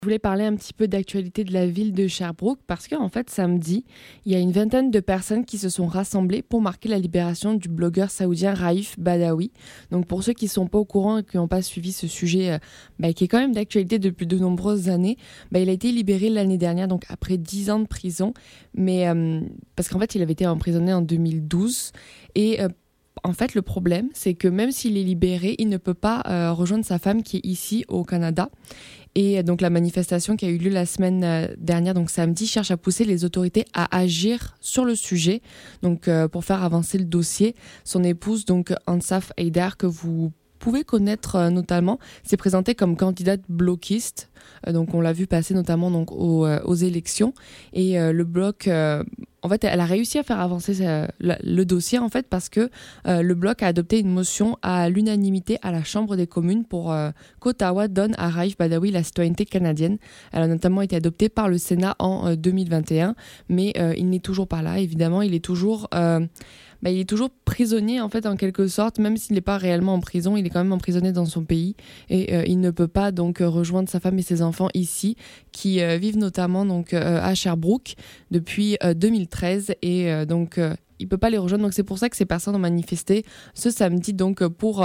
Je voulais parler un petit peu d'actualité de la ville de Sherbrooke parce qu'en fait, samedi, il y a une vingtaine de personnes qui se sont rassemblées pour marquer la libération du blogueur saoudien Raif Badawi. Donc pour ceux qui ne sont pas au courant et qui n'ont pas suivi ce sujet qui est quand même d'actualité depuis de nombreuses années, il a été libéré l'année dernière, donc après 10 ans de prison, mais parce qu'en fait, il avait été emprisonné en 2012 et en fait, le problème, c'est que même s'il est libéré, il ne peut pas rejoindre sa femme qui est ici au Canada. Et donc la manifestation qui a eu lieu la semaine dernière, donc samedi, cherche à pousser les autorités à agir sur le sujet, donc pour faire avancer le dossier. Son épouse, donc Ansaf Haidar, que vous pouvez connaître notamment, s'est présentée comme candidate bloquiste. Donc on l'a vu passer notamment donc aux élections. Et le bloc, en fait, elle a réussi à faire avancer le dossier en fait parce que le bloc a adopté une motion à l'unanimité à la Chambre des communes pour qu'Ottawa donne à Raif Badawi la citoyenneté canadienne. Elle a notamment été adoptée par le Sénat en 2021, mais il n'est toujours pas là. Évidemment, il est toujours prisonnier en fait en quelque sorte, même s'il n'est pas réellement en prison, il est quand même emprisonné dans son pays et il ne peut pas donc rejoindre sa femme et ses enfants ici qui vivent notamment donc à Sherbrooke depuis 2013 et donc il peut pas les rejoindre. Donc c'est pour ça que ces personnes ont manifesté ce samedi donc pour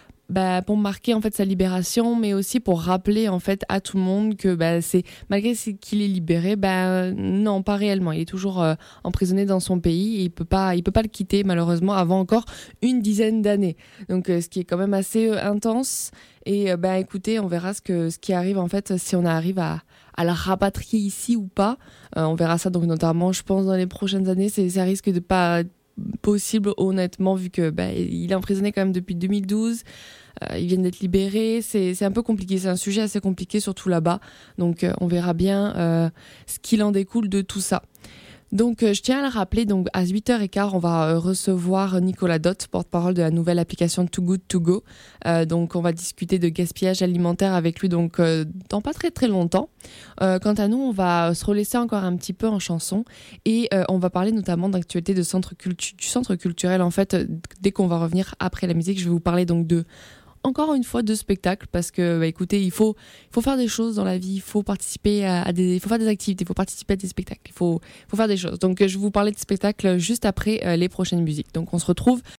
marquer en fait sa libération, mais aussi pour rappeler en fait à tout le monde que c'est malgré qu'il est libéré, non, pas réellement. Il est toujours emprisonné dans son pays et il peut pas le quitter malheureusement avant encore une dizaine d'années. Donc ce qui est quand même assez intense. Et écoutez, on verra ce qui arrive en fait si on arrive à la rapatrier ici ou pas. On verra ça donc notamment, je pense, dans les prochaines années. Ça risque de pas possible honnêtement vu que il est emprisonné quand même depuis 2012. Ils viennent d'être libérés, c'est un peu compliqué, c'est un sujet assez compliqué surtout là-bas, donc on verra bien ce qu'il en découle de tout ça. Donc je tiens à le rappeler, donc à 8h15 on va recevoir Nicolas Dott, porte-parole de la nouvelle application Too Good To Go. Donc on va discuter de gaspillage alimentaire avec lui donc dans pas très très longtemps. Quant à nous, on va se relaisser encore un petit peu en chanson et on va parler notamment d'actualité du centre culturel en fait. Dès qu'on va revenir après la musique, je vais vous parler donc encore une fois de spectacle parce que écoutez, il faut faire des choses dans la vie, il faut participer il faut faire des activités, il faut participer à des spectacles, il faut faire des choses. Donc je vais vous parler de spectacle juste après les prochaines musiques. Donc on se retrouve